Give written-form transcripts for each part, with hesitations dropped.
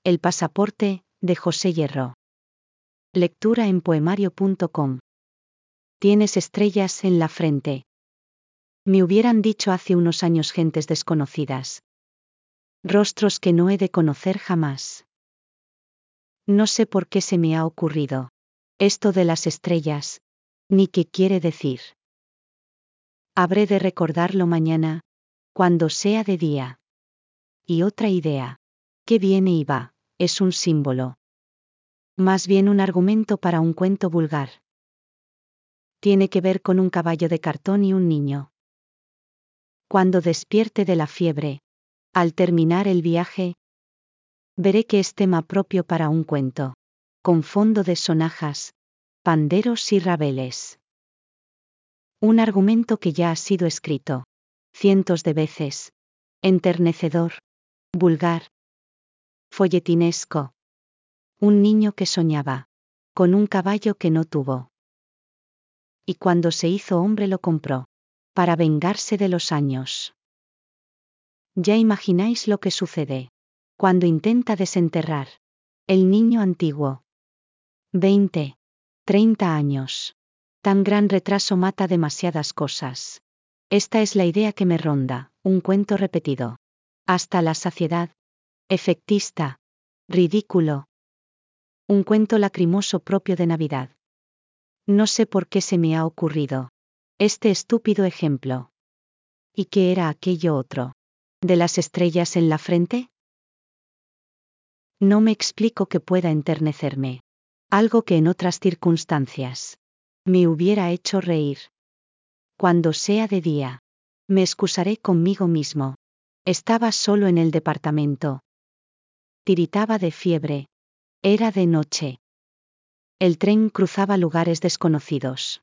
El pasaporte, de José Hierro. Lectura en poemario.com. Tienes estrellas en la frente. Me hubieran dicho hace unos años gentes desconocidas. Rostros que no he de conocer jamás. No sé por qué se me ha ocurrido esto de las estrellas, ni qué quiere decir. Habré de recordarlo mañana, cuando sea de día. Y otra idea, que viene y va, es un símbolo. Más bien un argumento para un cuento vulgar. Tiene que ver con un caballo de cartón y un niño. Cuando despierte de la fiebre, al terminar el viaje, veré que es tema propio para un cuento, con fondo de sonajas, panderos y rabeles. Un argumento que ya ha sido escrito cientos de veces, enternecedor, vulgar, folletinesco. Un niño que soñaba con un caballo que no tuvo. Y cuando se hizo hombre lo compró, para vengarse de los años. Ya imagináis lo que sucede cuando intenta desenterrar el niño antiguo. 20, 30 años. Tan gran retraso mata demasiadas cosas. Esta es la idea que me ronda, un cuento repetido hasta la saciedad, efectista, ridículo. Un cuento lacrimoso propio de Navidad. No sé por qué se me ha ocurrido este estúpido ejemplo. ¿Y qué era aquello otro? ¿De las estrellas en la frente? No me explico que pueda enternecerme. Algo que en otras circunstancias me hubiera hecho reír. Cuando sea de día, me excusaré conmigo mismo. Estaba solo en el departamento. Tiritaba de fiebre. Era de noche. El tren cruzaba lugares desconocidos.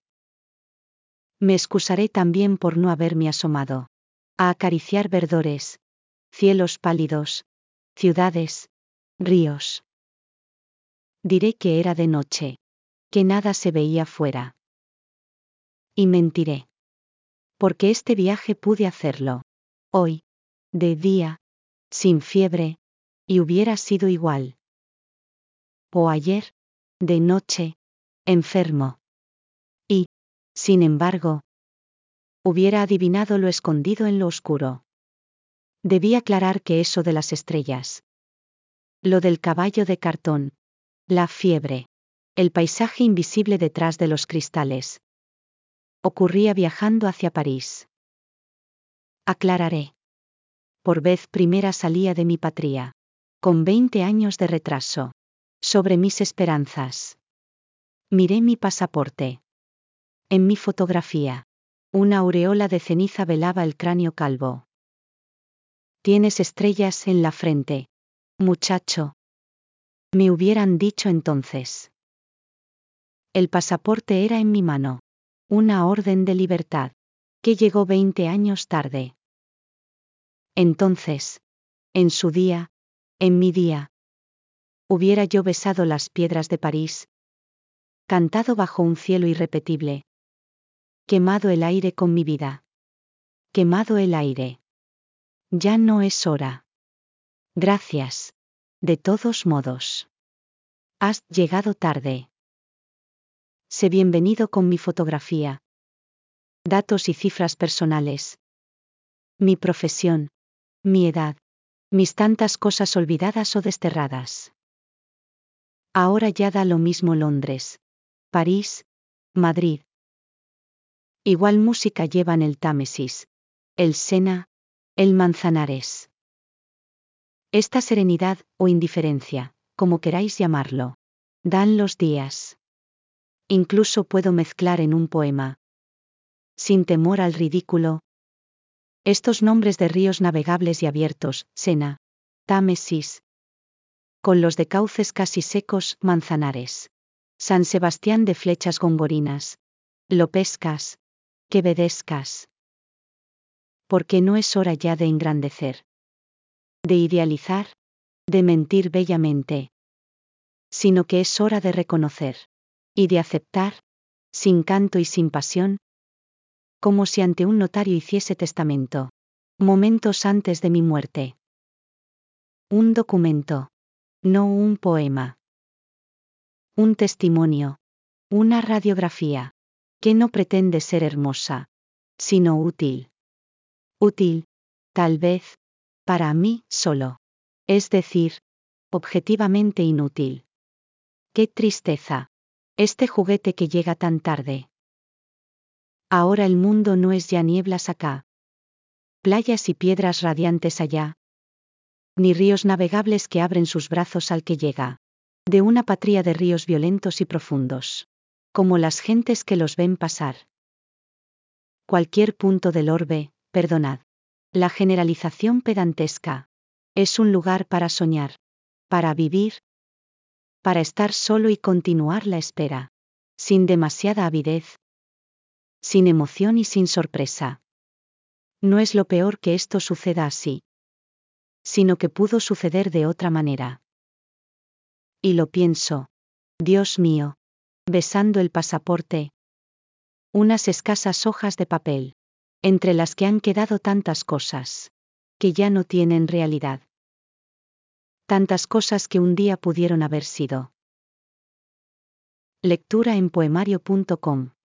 Me excusaré también por no haberme asomado a acariciar verdores, cielos pálidos, ciudades, ríos. Diré que era de noche, que nada se veía fuera. Y mentiré. Porque este viaje pude hacerlo hoy, de día, sin fiebre, y hubiera sido igual. O ayer, de noche, enfermo. Y, sin embargo, hubiera adivinado lo escondido en lo oscuro. Debí aclarar que eso de las estrellas, lo del caballo de cartón, la fiebre, el paisaje invisible detrás de los cristales, ocurría viajando hacia París. Aclararé. Por vez primera salía de mi patria, con 20 años de retraso, sobre mis esperanzas. Miré mi pasaporte. En mi fotografía, una aureola de ceniza velaba el cráneo calvo. Tienes estrellas en la frente, muchacho. Me hubieran dicho entonces. El pasaporte era en mi mano. Una orden de libertad, que llegó 20 años tarde. Entonces, en su día, en mi día, hubiera yo besado las piedras de París, cantado bajo un cielo irrepetible, quemado el aire con mi vida. Quemado el aire. Ya no es hora. Gracias. De todos modos. Has llegado tarde. Sé bienvenido con mi fotografía. Datos y cifras personales. Mi profesión. Mi edad. Mis tantas cosas olvidadas o desterradas. Ahora ya da lo mismo Londres, París, Madrid. Igual música llevan el Támesis, el Sena, el Manzanares. Esta serenidad, o indiferencia, como queráis llamarlo, dan los días. Incluso puedo mezclar en un poema, sin temor al ridículo, estos nombres de ríos navegables y abiertos, Sena, Támesis, con los de cauces casi secos, Manzanares, San Sebastián de flechas gongorinas, lopescas, quevedescas. Porque no es hora ya de engrandecer, de idealizar, de mentir bellamente, sino que es hora de reconocer, y de aceptar, sin canto y sin pasión, como si ante un notario hiciese testamento, momentos antes de mi muerte. Un documento. no un poema. Un testimonio. Una radiografía. Que no pretende ser hermosa, sino útil. Útil, tal vez, para mí solo. Es decir, objetivamente inútil. ¡Qué tristeza! Este juguete que llega tan tarde. Ahora el mundo no es ya nieblas acá. Playas y piedras radiantes allá. Ni ríos navegables que abren sus brazos al que llega. De una patria de ríos violentos y profundos. Como las gentes que los ven pasar. Cualquier punto del orbe, perdonad. La generalización pedantesca. Es un lugar para soñar. Para vivir. Para estar solo y continuar la espera. Sin demasiada avidez. Sin emoción y sin sorpresa. No es lo peor que esto suceda así. Sino que pudo suceder de otra manera. Y lo pienso. Dios mío. Besando el pasaporte. Unas escasas hojas de papel. Entre las que han quedado tantas cosas. Que ya no tienen realidad. Tantas cosas que un día pudieron haber sido. Lectura en poemario.com